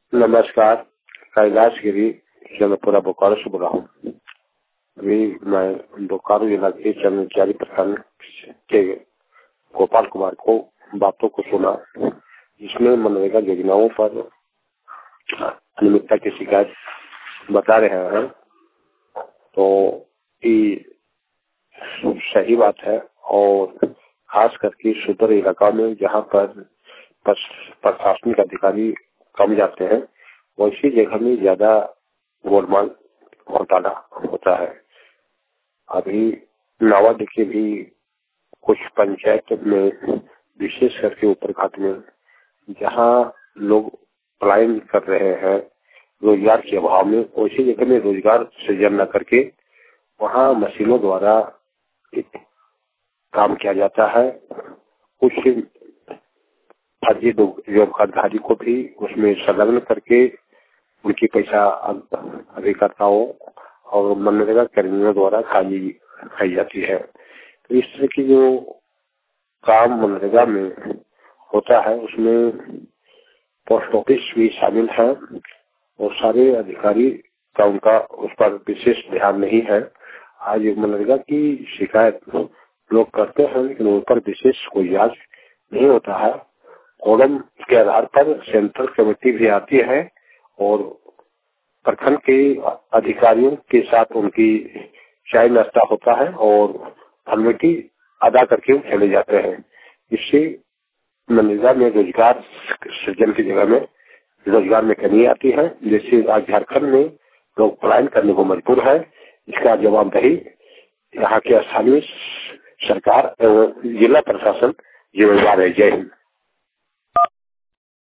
नमस्कार, कैलाश गिरी जौनपुरा बोकारो से बोल रहा हूँ। अभी मैं बोकारो जिला के चंद्रचारी प्रखंड के गोपाल कुमार को बातों को सुना, जिसमें मनरेगा योजनाओं पर अनियमितता की शिकायत बता रहे हैं। तो ये सही बात है, और खास करके सुदूर इलाका में जहाँ पर प्रशासनिक अधिकारी कम जाते हैं, वैसी जगह में ज्यादा गोलमाल घोटाला होता है। अभी नावाडी के भी कुछ पंचायत में, विशेष करके ऊपर घाट में, जहाँ लोग पलायन कर रहे हैं रोजगार के अभाव में, वैसी जगह में रोजगार सृजन न करके वहाँ मशीनों द्वारा काम किया जाता है। कुछ फर्जी योगदारी को भी उसमें संलग्न करके उनकी पैसा अभिकर्ताओं और मनरेगा कर्मियों द्वारा खाई जाती है। तो इस तरह की जो काम मनरेगा में होता है, उसमें पोस्ट ऑफिस भी शामिल है और सारे अधिकारी का उनका उस पर विशेष ध्यान नहीं है। आज मनरेगा की शिकायत लोग करते हैं, लेकिन उन पर विशेष कोई जांच नहीं होता है। कॉलम के आधार पर सेंट्रल कमेटी भी आती है और प्रखंड के अधिकारियों के साथ उनकी चाय नाश्ता होता है और फॉर्मेलिटी अदा करके चले जाते हैं। इससे मनरेगा में रोजगार सृजन की जगह में रोजगार में कमी आती है। जैसे आज झारखंड में लोग पलायन करने को मजबूर है, इसका जवाबदेही यहाँ के स्थानीय सरकार एवं जिला प्रशासन जिम्मेदार है। जय हिंद।